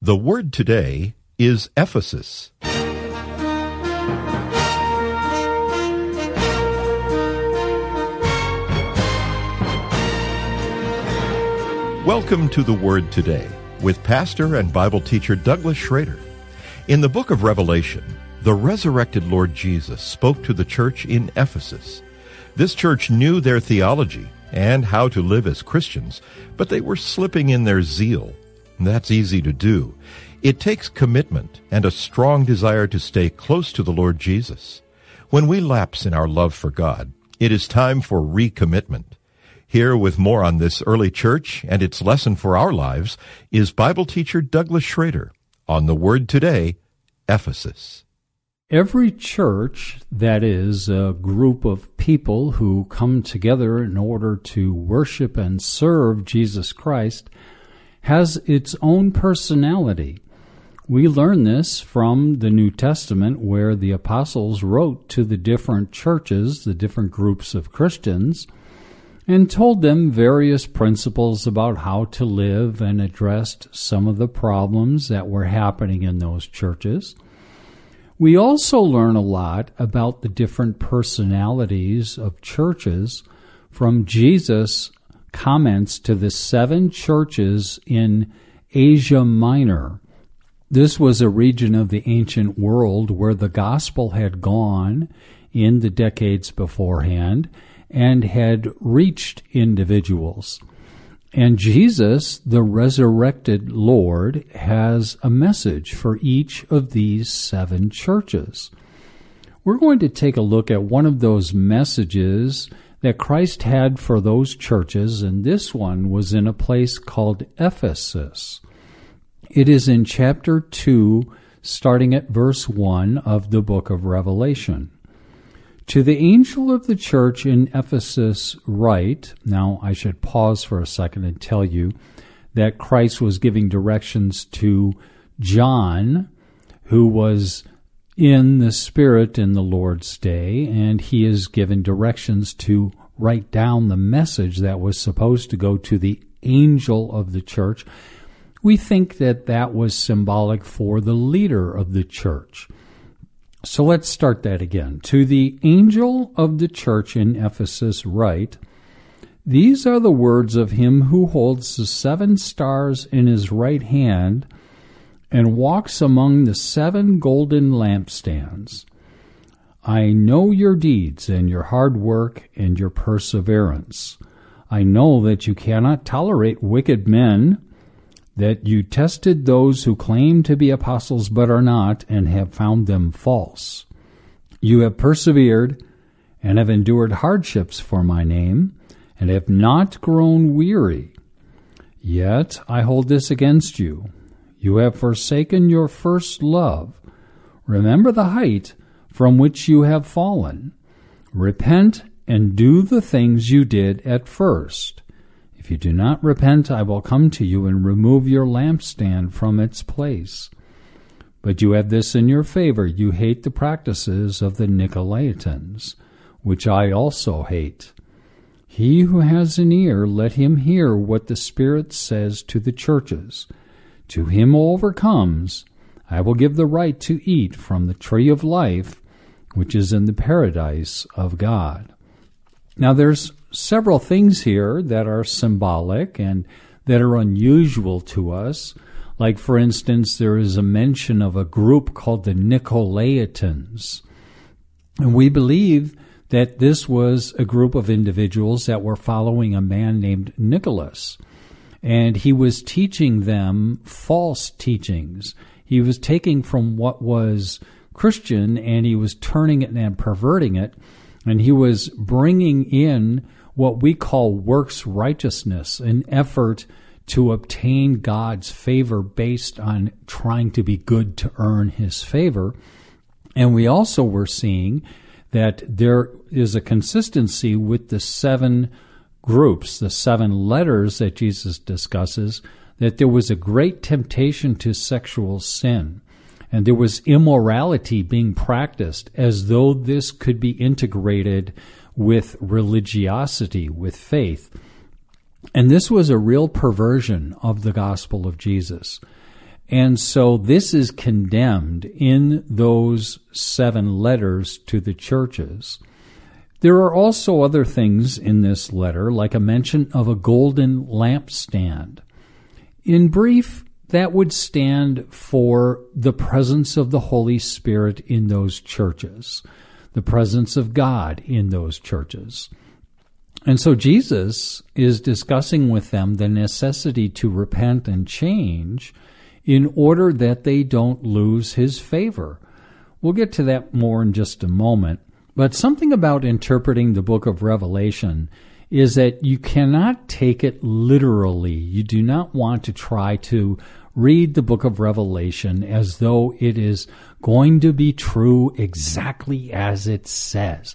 The word today is Ephesus. Welcome to The Word Today with pastor and Bible teacher Douglas Schrader. In the book of Revelation, the resurrected Lord Jesus spoke to the church in Ephesus. This church knew their theology and how to live as Christians, but they were slipping in their zeal. That's easy to do. It takes commitment and a strong desire to stay close to the Lord Jesus. When we lapse in our love for God, it is time for recommitment. Here with more on this early church and its lesson for our lives is Bible teacher Douglas Schrader on The Word Today, Ephesus. Every church, that is, a group of people who come together in order to worship and serve Jesus Christ, has its own personality. We learn this from the New Testament, where the apostles wrote to the different churches, the different groups of Christians, and told them various principles about how to live and addressed some of the problems that were happening in those churches. We also learn a lot about the different personalities of churches from Jesus' comments to the 7 churches in Asia Minor. This was a region of the ancient world where the gospel had gone in the decades beforehand and had reached individuals. And Jesus, the resurrected Lord, has a message for each of these 7 churches. We're going to take a look at one of those messages that Christ had for those churches, and this one was in a place called Ephesus. It is in chapter 2, starting at verse 1 of the book of Revelation. To the angel of the church in Ephesus write. Now, I should pause for a second and tell you that Christ was giving directions to John, who was in the Spirit in the Lord's day, and he is given directions to write down the message that was supposed to go to the angel of the church. We think that that was symbolic for the leader of the church. So let's start that again. To the angel of the church in Ephesus write, "These are the words of him who holds the 7 stars in his right hand and walks among the 7 golden lampstands. I know your deeds and your hard work and your perseverance. I know that you cannot tolerate wicked men, that you tested those who claim to be apostles but are not, and have found them false. You have persevered and have endured hardships for my name, and have not grown weary. Yet I hold this against you. You have forsaken your first love. Remember the height from which you have fallen. Repent and do the things you did at first. If you do not repent, I will come to you and remove your lampstand from its place. But you have this in your favor. You hate the practices of the Nicolaitans, which I also hate. He who has an ear, let him hear what the Spirit says to the churches. To him who overcomes, I will give the right to eat from the tree of life, which is in the paradise of God." Now there's several things here that are symbolic and that are unusual to us. Like, for instance, there is a mention of a group called the Nicolaitans. And we believe that this was a group of individuals that were following a man named Nicholas. And he was teaching them false teachings. He was taking from what was Christian and he was turning it and perverting it. And he was bringing in what we call works righteousness, an effort to obtain God's favor based on trying to be good to earn his favor. And we also were seeing that there is a consistency with the 7 groups, the 7 letters that Jesus discusses, that there was a great temptation to sexual sin. And there was immorality being practiced as though this could be integrated with religiosity, with faith. And this was a real perversion of the gospel of Jesus. And so this is condemned in those 7 letters to the churches. There are also other things in this letter, like a mention of a golden lampstand. In brief, that would stand for the presence of the Holy Spirit in those churches, the presence of God in those churches. And so Jesus is discussing with them the necessity to repent and change in order that they don't lose his favor. We'll get to that more in just a moment. But something about interpreting the book of Revelation is that you cannot take it literally. You do not want to try to read the book of Revelation as though it is going to be true exactly as it says.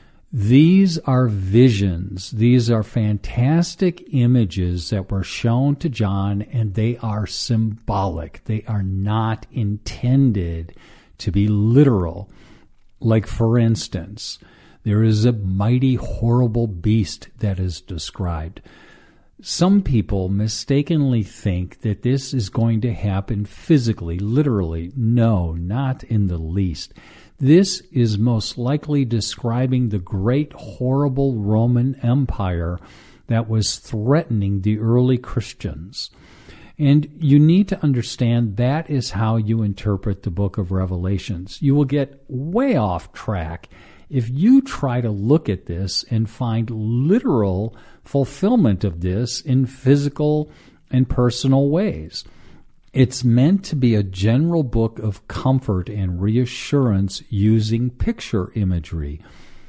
These are visions. These are fantastic images that were shown to John, and they are symbolic. They are not intended to be literal. Like, for instance, there is a mighty, horrible beast that is described. Some people mistakenly think that this is going to happen physically, literally. No, not in the least. This is most likely describing the great, horrible Roman Empire that was threatening the early Christians. And you need to understand that is how you interpret the book of Revelations. You will get way off track if you try to look at this and find literal fulfillment of this in physical and personal ways. It's meant to be a general book of comfort and reassurance using picture imagery.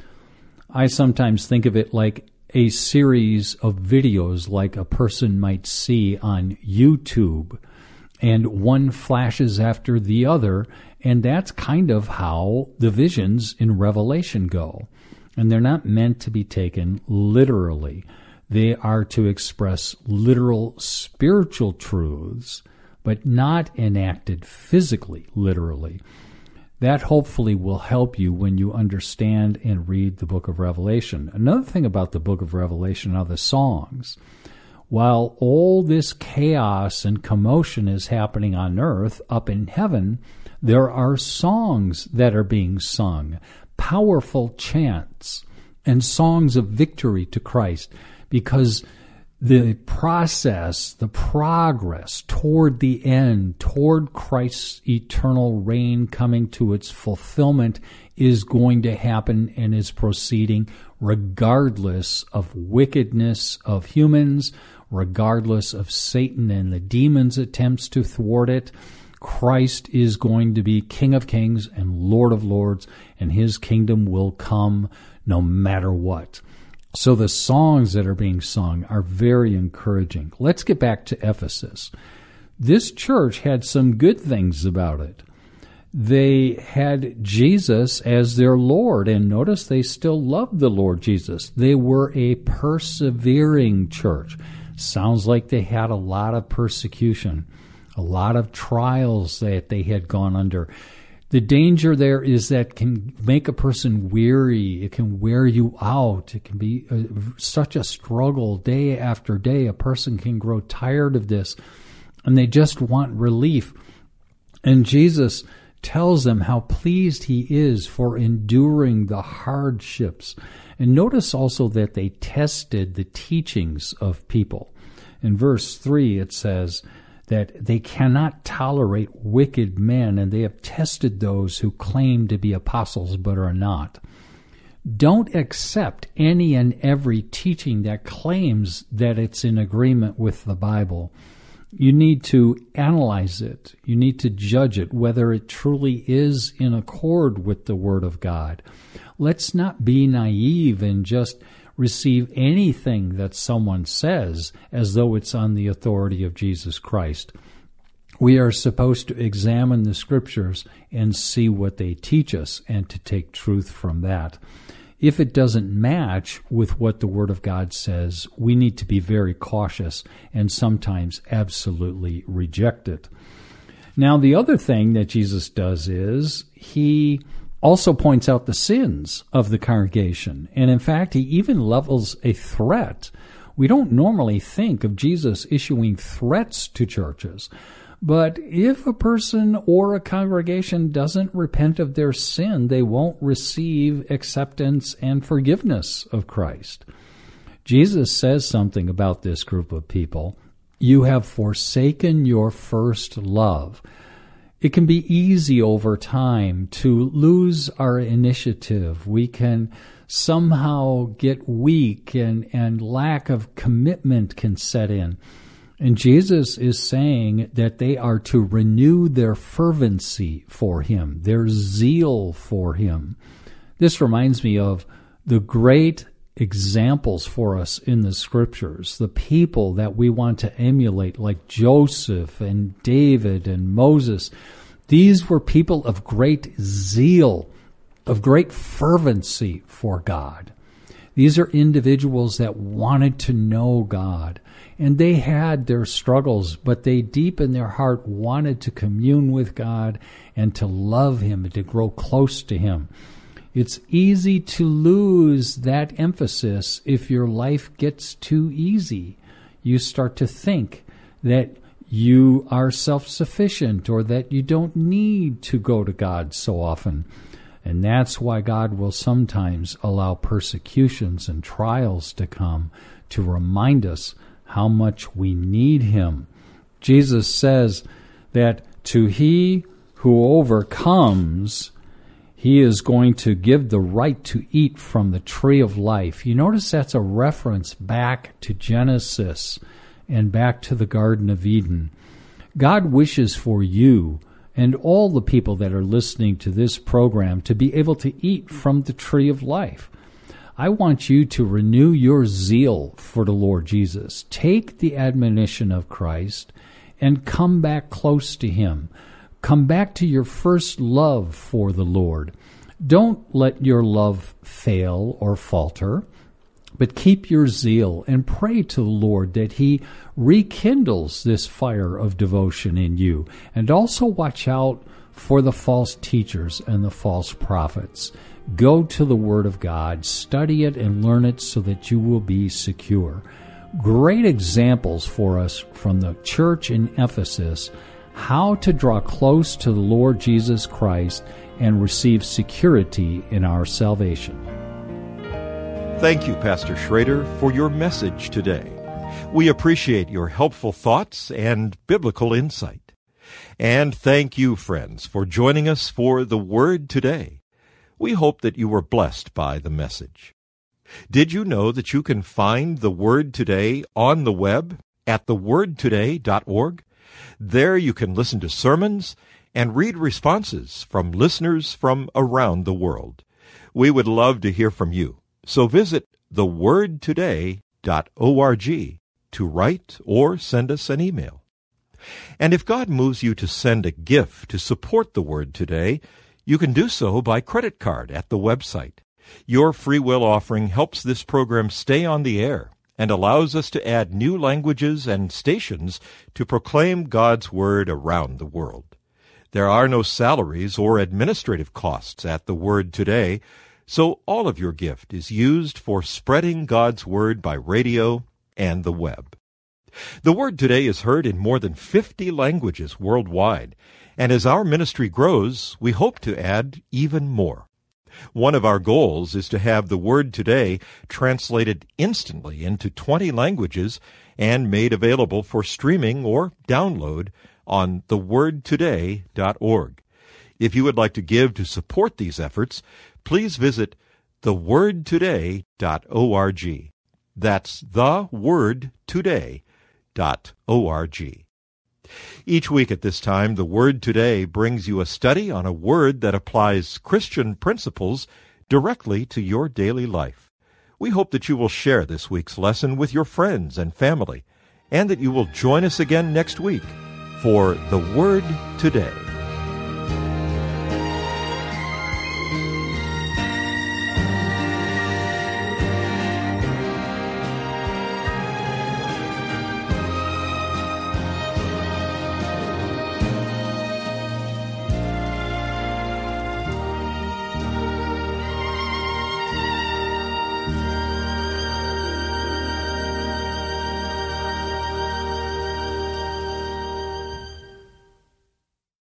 I sometimes think of it like a series of videos like a person might see on YouTube, and one flashes after the other, and that's kind of how the visions in Revelation go. And they're not meant to be taken literally. They are to express literal spiritual truths, but not enacted physically, literally. That hopefully will help you when you understand and read the book of Revelation. Another thing about the book of Revelation are the songs. While all this chaos and commotion is happening on earth, up in heaven, there are songs that are being sung, powerful chants, and songs of victory to Christ, because the process, the progress toward the end, toward Christ's eternal reign coming to its fulfillment is going to happen and is proceeding regardless of wickedness of humans, regardless of Satan and the demons' attempts to thwart it. Christ is going to be King of Kings and Lord of Lords, and his kingdom will come no matter what. So the songs that are being sung are very encouraging. Let's get back to Ephesus. This church had some good things about it. They had Jesus as their Lord, and notice they still loved the Lord Jesus. They were a persevering church. Sounds like they had a lot of persecution, a lot of trials that they had gone under. The danger there is that can make a person weary. It can wear you out. It can be such a struggle day after day. A person can grow tired of this, and they just want relief. And Jesus tells them how pleased he is for enduring the hardships. And notice also that they tested the teachings of people. In verse 3 it says that they cannot tolerate wicked men, and they have tested those who claim to be apostles but are not. Don't accept any and every teaching that claims that it's in agreement with the Bible. You need to analyze it. You need to judge it, whether it truly is in accord with the Word of God. Let's not be naive and just receive anything that someone says as though it's on the authority of Jesus Christ. We are supposed to examine the Scriptures and see what they teach us and to take truth from that. If it doesn't match with what the Word of God says, we need to be very cautious and sometimes absolutely reject it. Now, the other thing that Jesus does is he also points out the sins of the congregation. And in fact, he even levels a threat. We don't normally think of Jesus issuing threats to churches, But if a person or a congregation doesn't repent of their sin, they won't receive acceptance and forgiveness of Christ. Jesus says something about this group of people. You have forsaken your first love. It can be easy over time to lose our initiative. We can somehow get weak and lack of commitment can set in. And Jesus is saying that they are to renew their fervency for Him, their zeal for Him. This reminds me of the great examples for us in the Scriptures, the people that we want to emulate, like Joseph and David and Moses. These were people of great zeal, of great fervency for God. These are individuals that wanted to know God. And they had their struggles, but they deep in their heart wanted to commune with God and to love Him and to grow close to Him. It's easy to lose that emphasis if your life gets too easy. You start to think that you are self-sufficient or that you don't need to go to God so often. And that's why God will sometimes allow persecutions and trials to come to remind us how much we need Him. Jesus says that to he who overcomes, He is going to give the right to eat from the tree of life. You notice that's a reference back to Genesis and back to the Garden of Eden. God wishes for you and all the people that are listening to this program to be able to eat from the tree of life. I want you to renew your zeal for the Lord Jesus. Take the admonition of Christ and come back close to Him. Come back to your first love for the Lord. Don't let your love fail or falter, but keep your zeal and pray to the Lord that He rekindles this fire of devotion in you. And also watch out for the false teachers and the false prophets. Go to the Word of God, study it and learn it so that you will be secure. Great examples for us from the church in Ephesus, how to draw close to the Lord Jesus Christ and receive security in our salvation. Thank you, Pastor Schrader, for your message today. We appreciate your helpful thoughts and biblical insight. And thank you, friends, for joining us for The Word Today. We hope that you were blessed by the message. Did you know that you can find The Word Today on the web at thewordtoday.org? There you can listen to sermons and read responses from listeners from around the world. We would love to hear from you, so visit thewordtoday.org to write or send us an email. And if God moves you to send a gift to support The Word Today, you can do so by credit card at the website. Your free will offering helps this program stay on the air and allows us to add new languages and stations to proclaim God's Word around the world. There are no salaries or administrative costs at The Word Today, so all of your gift is used for spreading God's Word by radio and the web. The Word Today is heard in more than 50 languages worldwide, and as our ministry grows, we hope to add even more. One of our goals is to have The Word Today translated instantly into 20 languages and made available for streaming or download on thewordtoday.org. If you would like to give to support these efforts, please visit thewordtoday.org. That's thewordtoday.org. Each week at this time, The Word Today brings you a study on a word that applies Christian principles directly to your daily life. We hope that you will share this week's lesson with your friends and family, and that you will join us again next week for The Word Today.